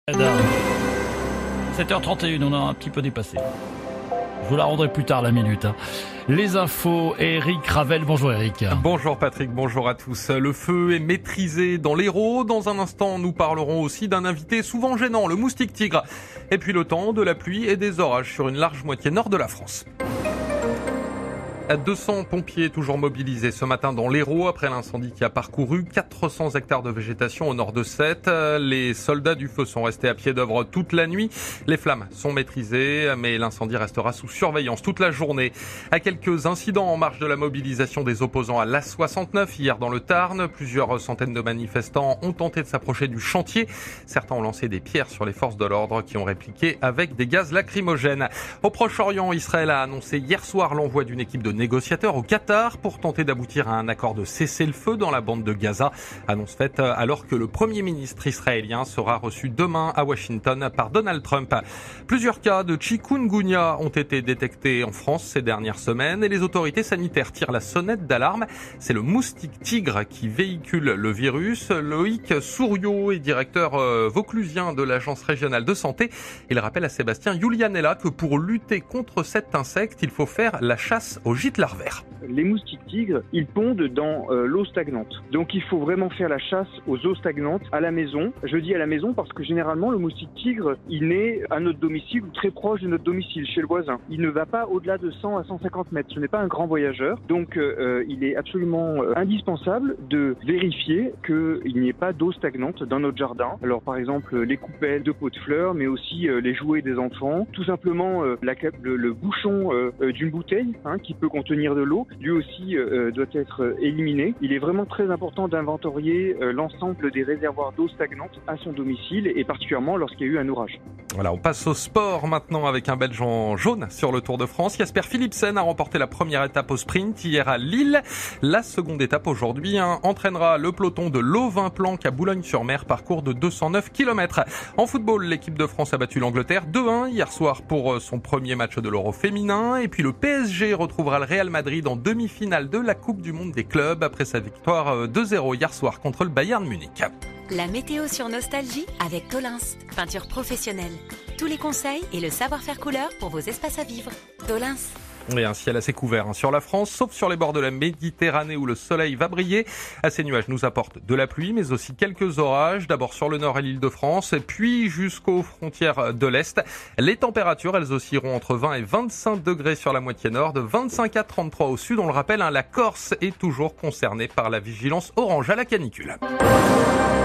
7h31, on a un petit peu dépassé. Je vous la rendrai plus tard la minute. Les infos, Eric Ravel. Bonjour Eric. Bonjour Patrick, bonjour à tous. Le feu est maîtrisé dans l'Hérault. Dans un instant, nous parlerons aussi d'un invité souvent gênant, le moustique tigre. Et puis le temps, de la pluie et des orages sur une large moitié nord de la France. 200 pompiers toujours mobilisés ce matin dans l'Hérault après l'incendie qui a parcouru 400 hectares de végétation au nord de Sète. Les soldats du feu sont restés à pied d'œuvre toute la nuit. Les flammes sont maîtrisées, mais l'incendie restera sous surveillance toute la journée. À quelques incidents en marge de la mobilisation des opposants à l'A69 hier dans le Tarn, plusieurs centaines de manifestants ont tenté de s'approcher du chantier. Certains ont lancé des pierres sur les forces de l'ordre qui ont répliqué avec des gaz lacrymogènes. Au Proche-Orient, Israël a annoncé hier soir l'envoi d'une équipe de négociateurs au Qatar pour tenter d'aboutir à un accord de cessez-le-feu dans la bande de Gaza. Annonce faite alors que le Premier ministre israélien sera reçu demain à Washington par Donald Trump. Plusieurs cas de chikungunya ont été détectés en France ces dernières semaines et les autorités sanitaires tirent la sonnette d'alarme. C'est le moustique tigre qui véhicule le virus. Loïc Souriau est directeur vauclusien de l'Agence régionale de santé. Il rappelle à Sébastien Julianella que pour lutter contre cet insecte, il faut faire la chasse aux gîtes larvaires. Les moustiques tigres, ils pondent dans l'eau stagnante. Donc il faut vraiment faire la chasse aux eaux stagnantes à la maison. Je dis à la maison parce que généralement le moustique tigre, il naît à notre domicile ou très proche de notre domicile, chez le voisin. Il ne va pas au-delà de 100 à 150 mètres. Ce n'est pas un grand voyageur. Donc il est absolument indispensable de vérifier qu'il n'y ait pas d'eau stagnante dans notre jardin. Alors par exemple les coupelles de pots de fleurs, mais aussi les jouets des enfants. Tout simplement le bouchon d'une bouteille qui peut contenir de l'eau, lui aussi doit être éliminé. Il est vraiment très important d'inventorier l'ensemble des réservoirs d'eau stagnante à son domicile et particulièrement lorsqu'il y a eu un orage. Voilà, on passe au sport maintenant avec un Belge en jaune sur le Tour de France. Jasper Philipsen a remporté la première étape au sprint hier à Lille. La seconde étape aujourd'hui entraînera le peloton de l'Auvin-Planck à Boulogne-sur-Mer, parcours de 209 km. En football, l'équipe de France a battu l'Angleterre 2-1 hier soir pour son premier match de l'Euro féminin. Et puis le PSG retrouvera le Real Madrid en demi-finale de la Coupe du Monde des clubs après sa victoire 2-0 hier soir contre le Bayern Munich. La météo sur Nostalgie avec Tolins, peinture professionnelle. Tous les conseils et le savoir-faire couleur pour vos espaces à vivre. Tolins. Et un ciel assez couvert sur la France, sauf sur les bords de la Méditerranée où le soleil va briller. Ces nuages nous apportent de la pluie, mais aussi quelques orages. D'abord sur le nord et l'Île-de-France, puis jusqu'aux frontières de l'Est. Les températures, elles oscilleront entre 20 et 25 degrés sur la moitié nord, de 25 à 33 au sud. On le rappelle, la Corse est toujours concernée par la vigilance orange à la canicule.